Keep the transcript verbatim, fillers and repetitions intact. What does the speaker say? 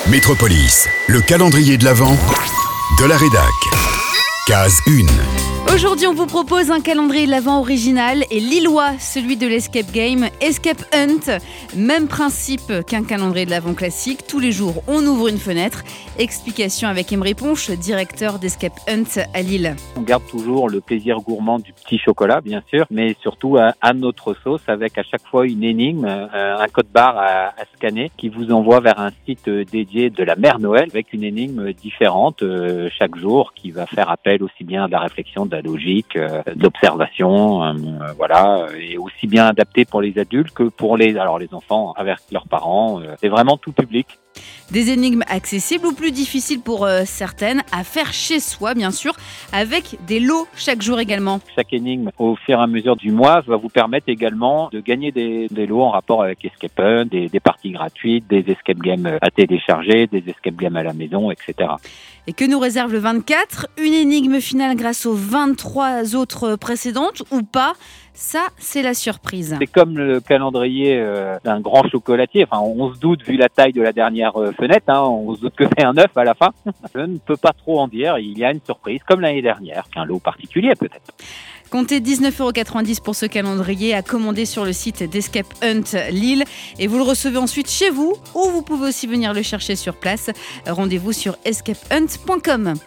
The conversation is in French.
Métropolis, le calendrier de l'Avent de la rédac. Case un. Aujourd'hui, on vous propose un calendrier de l'Avent original et lillois, celui de l'Escape Game Escape Hunt. Même principe qu'un calendrier de l'Avent classique. Tous les jours, on ouvre une fenêtre. Explication avec Emery Ponche, directeur d'Escape Hunt à Lille. On garde toujours le plaisir gourmand du petit chocolat, bien sûr, mais surtout à, à notre sauce, avec à chaque fois une énigme, euh, un code barre à, à scanner qui vous envoie vers un site dédié de la Mère Noël, avec une énigme différente euh, chaque jour, qui va faire appel aussi bien à de la réflexion, de la logique, euh, de l'observation, euh, voilà, et aussi bien adapté pour les adultes que pour les, alors les enfants avec leurs parents. Euh, c'est vraiment tout public. Des énigmes accessibles ou plus difficiles pour euh, certaines, à faire chez soi bien sûr, avec des lots chaque jour également. Chaque énigme, au fur et à mesure du mois, va vous permettre également de gagner des, des lots en rapport avec Escape Hunt, des, des parties gratuites, des escape games à télécharger, des escape games à la maison, et cetera. Et que nous réserve le vingt-quatre ? Une énigme finale grâce aux vingt-trois autres précédentes ou pas ? Ça, c'est la surprise. C'est comme le calendrier euh, d'un grand chocolatier. Enfin, on se doute, vu la taille de la dernière euh, fenêtre, hein, on se doute que c'est un œuf à la fin. Je ne peux pas trop en dire. Il y a une surprise, comme l'année dernière, un lot particulier peut-être. Comptez dix-neuf euros quatre-vingt-dix pour ce calendrier à commander sur le site d'Escape Hunt Lille et vous le recevez ensuite chez vous ou vous pouvez aussi venir le chercher sur place. Rendez-vous sur escape hunt point com.